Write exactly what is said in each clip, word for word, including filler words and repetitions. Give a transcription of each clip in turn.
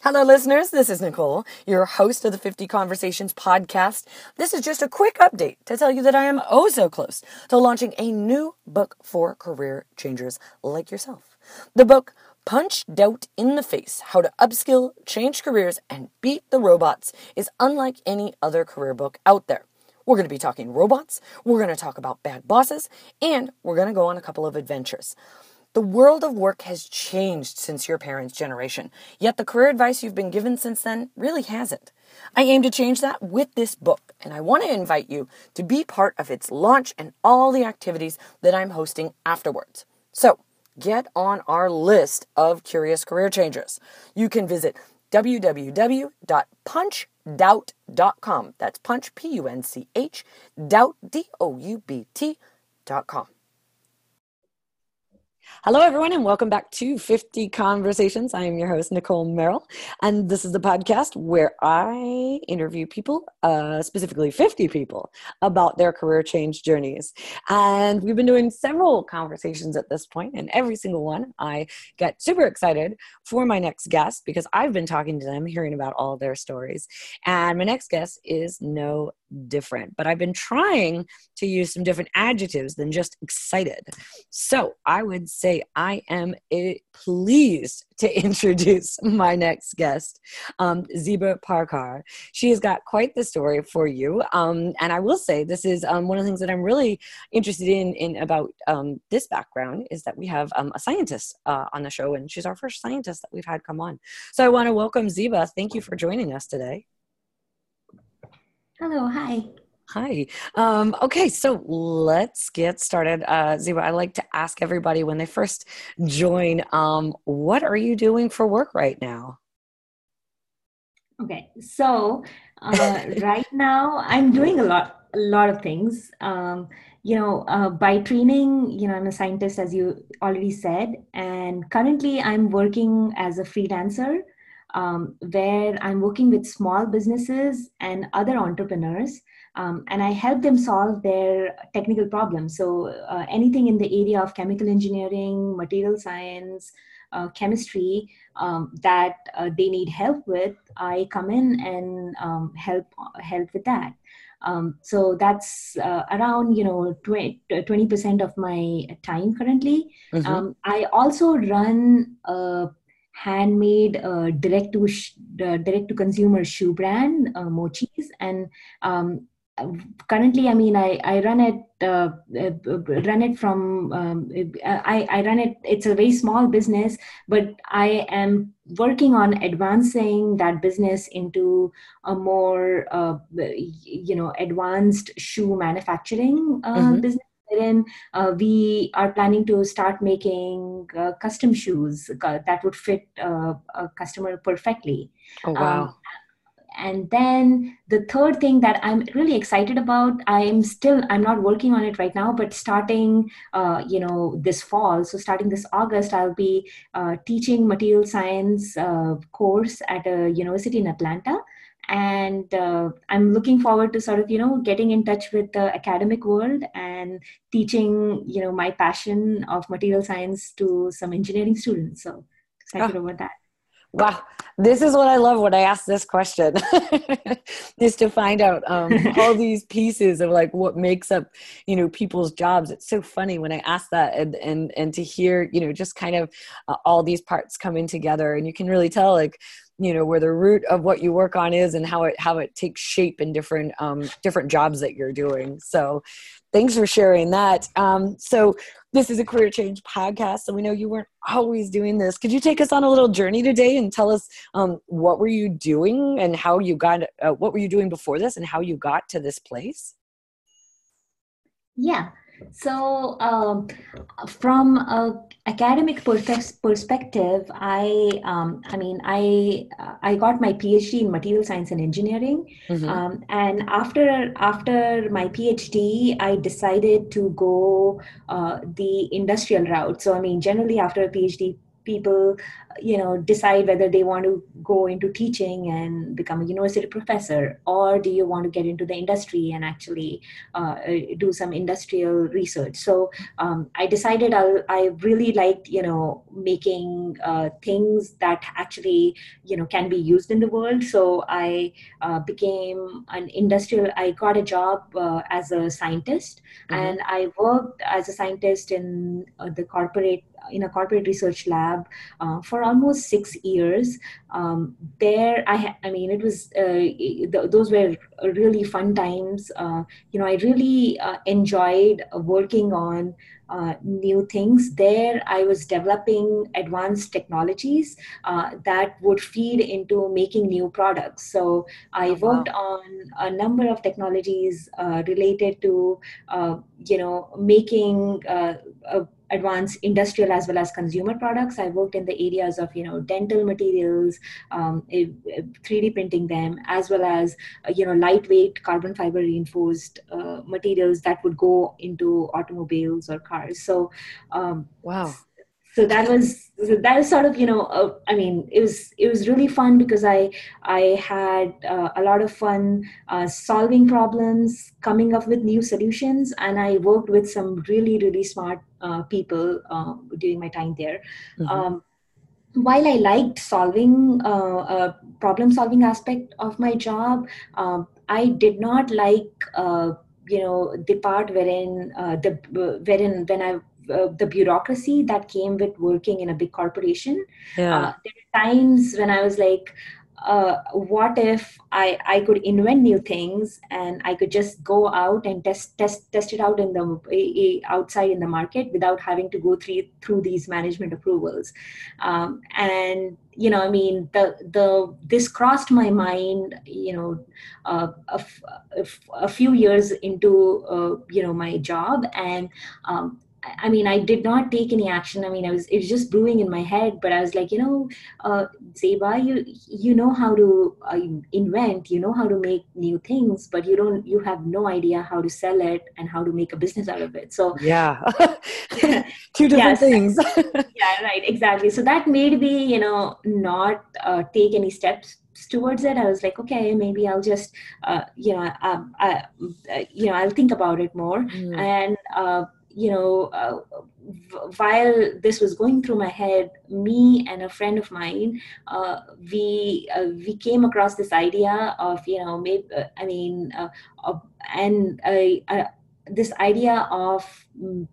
Hello, listeners. This is Nicole, your host of the fifty Conversations podcast. This is just a quick update to tell you that I am oh so close to launching a new book for career changers like yourself. The book, Punch Doubt in the Face, How to Upskill, Change Careers, and Beat the Robots, is unlike any other career book out there. We're going to be talking robots, we're going to talk about bad bosses, and we're going to go on a couple of adventures. The world of work has changed since your parents' generation, yet the career advice you've been given since then really hasn't. I aim to change that with this book, and I want to invite you to be part of its launch and all the activities that I'm hosting afterwards. So, get on our list of curious career changers. You can visit w w w dot punch doubt dot com. That's punch, P U N C H, doubt, D O U B T dot com. Hello, everyone, and welcome back to fifty Conversations. I am your host, Nicole Merrill, and this is the podcast where I interview people, uh, specifically fifty people, about their career change journeys. And we've been doing several conversations at this point, and every single one, I get super excited for my next guest because I've been talking to them, hearing about all their stories. And my next guest is no different, but I've been trying to use some different adjectives than just excited. So I would say I am a, pleased to introduce my next guest, um, Zeba Parkar. She has got quite the story for you. Um, and I will say this is um, one of the things that I'm really interested in, in about um, this background is that we have um, a scientist uh, on the show, and she's our first scientist that we've had come on. So I want to welcome Zeba. Thank you for joining us today. Hello, hi. Hi. Um, okay, so let's get started. Uh, Zeba, I like to ask everybody when they first join, um, what are you doing for work right now? Okay, so uh, right now I'm doing a lot, a lot of things. Um, you know, uh, by training, you know, I'm a scientist, as you already said, and currently I'm working as a freelancer, um, where I'm working with small businesses and other entrepreneurs. Um, and I help them solve their technical problems. So uh, anything in the area of chemical engineering, material science, uh, chemistry um, that uh, they need help with, I come in and um, help help with that. Um, so that's uh, around you know twenty percent of my time currently. Mm-hmm. Um, I also run a handmade uh, direct to sh- uh, direct to consumer shoe brand, uh, Mochis, and um, currently, I mean, I, I run it, uh, run it from, um, I, I run it, it's a very small business, but I am working on advancing that business into a more, uh, you know, advanced shoe manufacturing uh, mm-hmm. business. Wherein uh, we are planning to start making uh, custom shoes uh, that would fit uh, a customer perfectly. Oh, wow. Um, And then the third thing that I'm really excited about, I'm still, I'm not working on it right now, but starting, uh, you know, this fall, so starting this August, I'll be uh, teaching material science uh, course at a university in Atlanta. And uh, I'm looking forward to sort of, you know, getting in touch with the academic world and teaching, you know, my passion of material science to some engineering students. So excited oh. about that. Wow. This is what I love when I ask this question, is to find out um, all these pieces of like what makes up, you know, people's jobs. It's so funny when I ask that and, and, and to hear, you know, just kind of uh, all these parts coming together, and you can really tell like, you know, where the root of what you work on is and how it, how it takes shape in different, um, different jobs that you're doing. So thanks for sharing that. Um, so this is a career change podcast, so we know you weren't always doing this. Could you take us on a little journey today and tell us um, what were you doing and how you got, uh, what were you doing before this and how you got to this place? Yeah. So um, from a academic pers- perspective, I um, I mean I I got my PhD in material science and engineering, mm-hmm. um, and after after my PhD, I decided to go uh, the industrial route. So I mean, generally after a PhD, people you know, decide whether they want to go into teaching and become a university professor, or do you want to get into the industry and actually uh, do some industrial research. So um, I decided I'll, I really liked, you know, making uh, things that actually, you know, can be used in the world. So I uh, became an industrial, I got a job uh, as a scientist, Mm-hmm. and I worked as a scientist in uh, the corporate in a corporate research lab uh, for almost six years. Um, there, I, ha- I mean, it was uh, th- those were really fun times. Uh, you know, I really uh, enjoyed working on uh, new things. There, I was developing advanced technologies uh, that would feed into making new products. So I Oh, wow. worked on a number of technologies uh, related to, uh, you know, making uh, a advanced industrial as well as consumer products. I worked in the areas of, you know, dental materials, um, three D printing them, as well as, uh, you know, lightweight carbon fiber reinforced uh, materials that would go into automobiles or cars. So, um, Wow. so that was so that was sort of, you know, uh, I mean, it was it was really fun because I I had uh, a lot of fun uh, solving problems, coming up with new solutions, and I worked with some really really smart uh, people uh, during my time there. Mm-hmm. Um, while I liked solving uh, uh, problem solving aspect of my job, um, I did not like uh, you know, the part wherein uh, the wherein when I uh, the bureaucracy that came with working in a big corporation. Uh, Yeah. there were times when I was like, uh, what if I, I could invent new things and I could just go out and test test test it out in the eh, eh, outside in the market without having to go through through these management approvals. Um, and you know, I mean, the the this crossed my mind, you know, uh, a, f- a f- a few years into uh, you know, my job. And um, I I mean, I did not take any action. I mean, I was it was just brewing in my head, but I was like, you know, uh, Zeba, you you know how to uh, invent, you know how to make new things, but you don't you have no idea how to sell it and how to make a business out of it. So Yeah. Two different yes, things. yeah, right, exactly. So that made me, you know, not uh, take any steps towards it. I was like, okay, maybe I'll just, uh, you know, um, I, uh, you know, I'll think about it more. Mm. And uh, you know, uh, v- while this was going through my head, me and a friend of mine, uh, we uh, we came across this idea of, you know, maybe uh, I mean, uh, uh, and uh, uh, this idea of mm,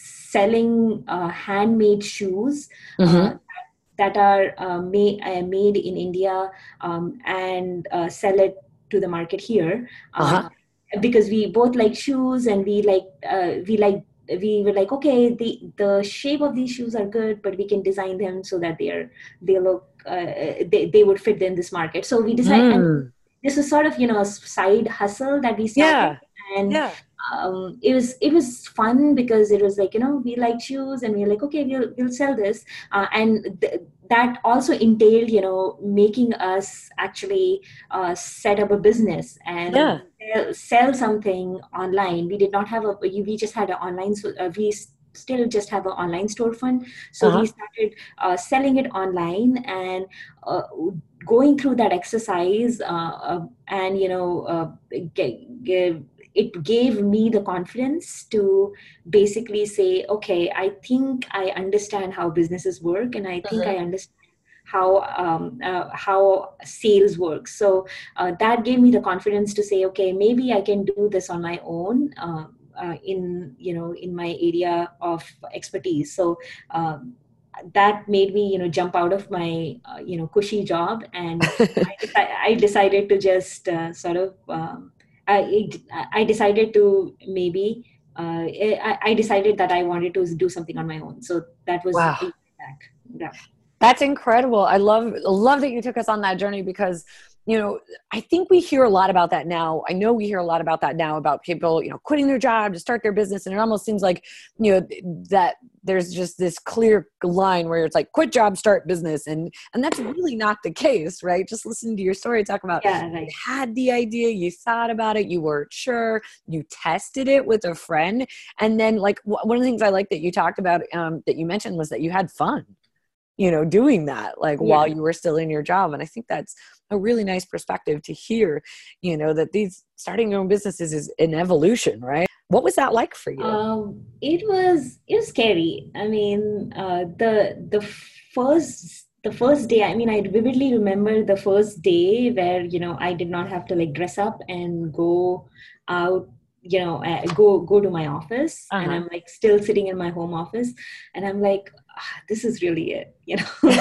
selling uh, handmade shoes Mm-hmm. uh, that are uh, made uh, made in India, um, and uh, sell it to the market here. Uh-huh. Uh, because we both like shoes, and we like uh, we like we were like, okay, the the shape of these shoes are good, but we can design them so that they're they look uh, they, they would fit in this market. So we decide, and Mm. this is sort of, you know, a side hustle that we started. Yeah. And Yeah. um, it was it was fun because it was like, you know, we like shoes, and we are like, okay, we'll we'll sell this, uh, and th- that also entailed, you know, making us actually uh, set up a business and Yeah. sell, sell something online. We did not have a we just had an online, so uh, we s- still just have an online storefront. So we Uh-huh. started uh, selling it online, and uh, going through that exercise, uh, uh, and you know, uh, get, get, it gave me the confidence to basically say, okay, I think I understand how businesses work, and I think Mm-hmm. I understand how um, uh, how sales works. So uh, that gave me the confidence to say, okay, maybe I can do this on my own, uh, uh, in, you know, in my area of expertise. So um, that made me, you know, jump out of my uh, you know, cushy job, and I, deci- I decided to just uh, sort of um, I, I decided to maybe uh, I, I decided that I wanted to do something on my own. So that was Wow. a year back. Yeah. That's incredible. I love love that you took us on that journey because, you know, I think we hear a lot about that now. I know we hear a lot about that now about people, you know, quitting their job to start their business. And it almost seems like, you know, that there's just this clear line where it's like quit job, start business. And and that's really not the case, right? Just listening to your story, talk about Yeah, you right. had the idea, you thought about it, you weren't sure, you tested it with a friend. And then like one of the things I like that you talked about, um, that you mentioned was that you had fun. you know, doing that, like while Yeah. you were still in your job. And I think that's a really nice perspective to hear, you know, that these starting your own businesses is an evolution, right? What was that like for you? Um, it was it was scary. I mean, uh, the the first the first day. I mean, I vividly remember the first day where you know I did not have to like dress up and go out. You know, uh, go go to my office, and Uh-huh. I'm like still sitting in my home office, and I'm like, ah, this is really it. You know,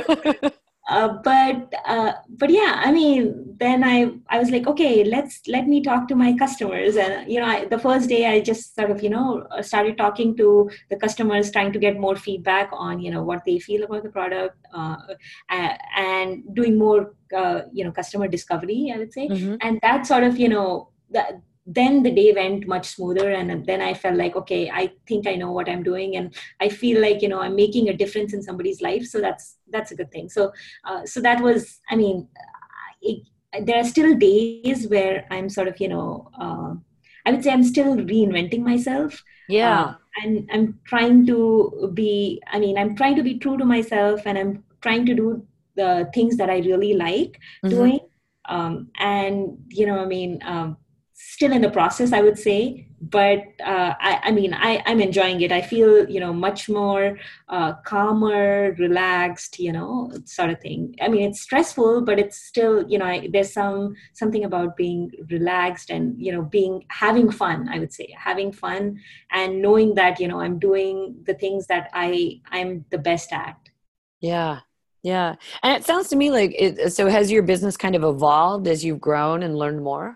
uh, but uh, but yeah, I mean, then I I was like, okay, let's let me talk to my customers, and you know, I, the first day I just sort of you know uh, started talking to the customers, trying to get more feedback on you know what they feel about the product, uh, a- and doing more uh, you know customer discovery, I would say, Hmm. and that sort of you know that. Then the day went much smoother, and then I felt like, okay, I think I know what I'm doing, and I feel like you know I'm making a difference in somebody's life, so that's that's a good thing. So uh, so that was, I mean, it, there are still days where I'm sort of, you know, uh, I would say I'm still reinventing myself. Uh, Yeah. and I'm trying to be, I mean, I'm trying to be true to myself, and I'm trying to do the things that I really like Hmm. doing. Um, and, you know, I mean, um, still in the process, I would say, but uh, I, I mean, I, I'm enjoying it. I feel, you know, much more uh, calmer, relaxed, you know, sort of thing. I mean, it's stressful, but it's still, you know, I, there's some something about being relaxed and you know being having fun. I would say having fun and knowing that you know I'm doing the things that I I'm the best at. Yeah. Yeah. And it sounds to me like it, so has your business kind of evolved as you've grown and learned more?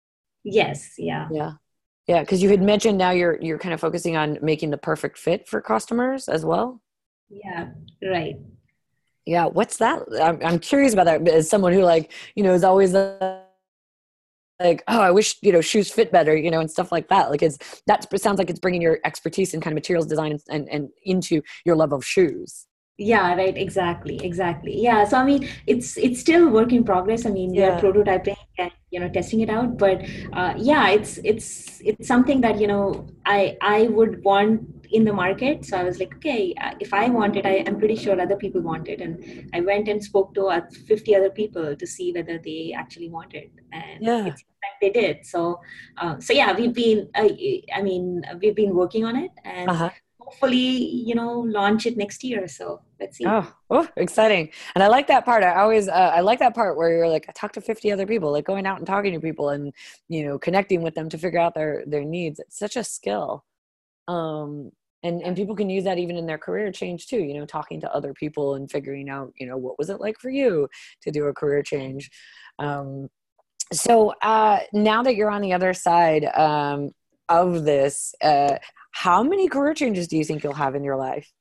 Yes, yeah, Yeah. Yeah. Because you had mentioned now you're you're kind of focusing on making the perfect fit for customers as well. yeah, right. Yeah. What's that? I'm, I'm curious about that as someone who like, you know, is always uh, like, oh, I wish, you know, shoes fit better, you know, and stuff like that. Like it's, that sounds like it's bringing your expertise in kind of materials design and, and, and into your love of shoes. Yeah, right, exactly, exactly. Yeah, so I mean, it's it's still work in progress. I mean, we are Yeah. prototyping and you know testing it out, but uh, yeah, it's it's it's something that you know I I would want in the market. So I was like, okay, uh, if I want it, I am pretty sure other people want it, and I went and spoke to uh, fifty other people to see whether they actually want it, and Yeah. it seems like they did. So, uh, so yeah, we've been, uh, I mean, we've been working on it, and Uh-huh. hopefully, you know, launch it next year. So let's see. Oh, oh, exciting. And I like that part. I always, uh, I like that part where you're like, I talk to fifty other people, like going out and talking to people and, you know, connecting with them to figure out their, their needs. It's such a skill. Um, and, and people can use that even in their career change too, you know, talking to other people and figuring out, you know, what was it like for you to do a career change? Um, so, uh, now that you're on the other side, um, of this, uh, how many career changes do you think you'll have in your life?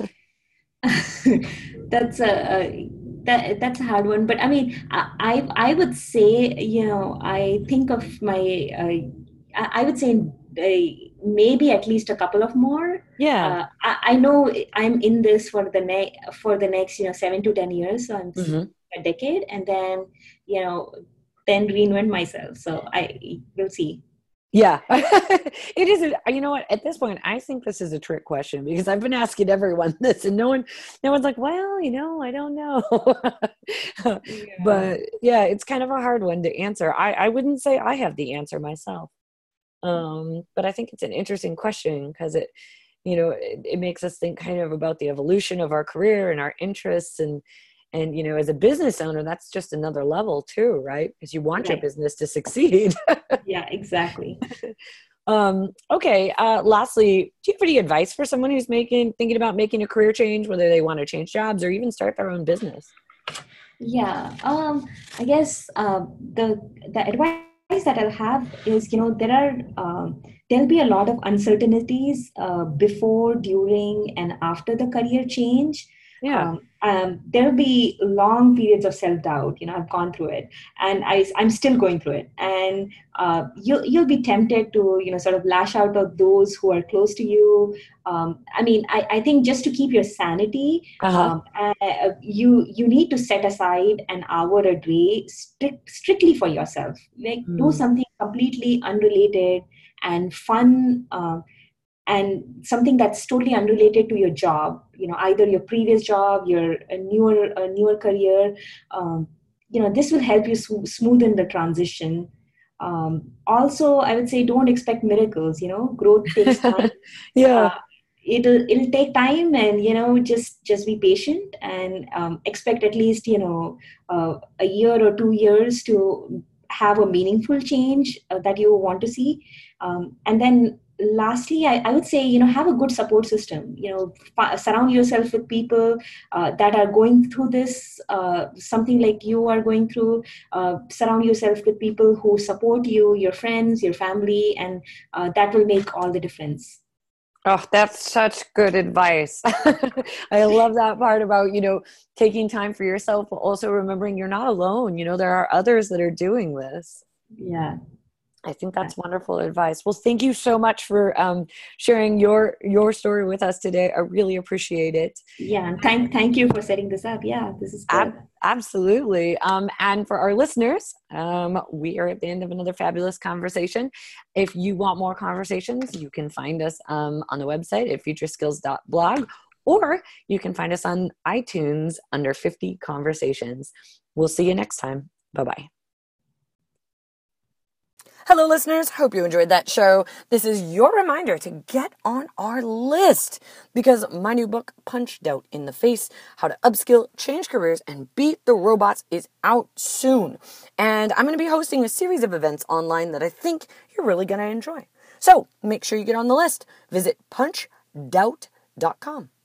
that's a, a that that's a hard one, but I mean, I I I would say you know I think of my uh, I I would say uh, maybe at least a couple of more. Yeah. Uh, I, I know I'm in this for the next for the next you know seven to ten years, so I'm s- Hmm. a decade, and then you know then reinvent myself. So I we'll see. Yeah, it is. A, you know what? At this point, I think this is a trick question because I've been asking everyone this, and no one, no one's like, "Well, you know, I don't know." Yeah. But yeah, it's kind of a hard one to answer. I I wouldn't say I have the answer myself, um, but I think it's an interesting question because it, you know, it, it makes us think kind of about the evolution of our career and our interests and. And you know, as a business owner, that's just another level too, right? Because you want your Right. business to succeed. Yeah. Exactly. Um, okay. Uh, lastly, do you have any advice for someone who's making, thinking about making a career change, whether they want to change jobs or even start their own business? Yeah, um, I guess uh, the the advice that I'll have is, you know, there are um, there'll be a lot of uncertainties uh, before, during, and after the career change. Yeah. Um, um, there'll be long periods of self doubt. You know, I've gone through it, and I I'm still going through it. And uh, you'll you'll be tempted to you know sort of lash out at those who are close to you. Um, I mean, I, I think just to keep your sanity, Uh-huh. um, uh, you you need to set aside an hour a day strict, strictly for yourself, like do Mm. something completely unrelated and fun, uh, and something that's totally unrelated to your job, you know, either your previous job, your a newer, a newer career, um, you know, this will help you sm- smoothen the transition. Um, also, I would say don't expect miracles, you know, growth takes time. Yeah. Uh, it'll it'll take time, and you know, just just be patient, and um, expect at least, you know, uh, a year or two years to have a meaningful change uh, that you want to see. Um, and then lastly, I, I would say, you know, have a good support system, you know, f- surround yourself with people uh, that are going through this, uh, something like you are going through. Uh, surround yourself with people who support you, your friends, your family, and uh, that will make all the difference. Oh, that's such good advice. I love that part about, you know, taking time for yourself, but also remembering you're not alone. You know, there are others that are doing this. Yeah. I think that's wonderful advice. Well, thank you so much for um, sharing your your story with us today. I really appreciate it. Yeah, and thank thank you for setting this up. Yeah, this is good. Ab- absolutely. Um, and for our listeners, um, we are at the end of another fabulous conversation. If you want more conversations, you can find us um, on the website at future skills dot blog, or you can find us on iTunes under fifty Conversations. We'll see you next time. Bye-bye. Hello, listeners. Hope you enjoyed that show. This is your reminder to get on our list because my new book, Punched Out in the Face, How to Upskill, Change Careers, and Beat the Robots is out soon. And I'm going to be hosting a series of events online that I think you're really going to enjoy. So make sure you get on the list. Visit punch doubt dot com.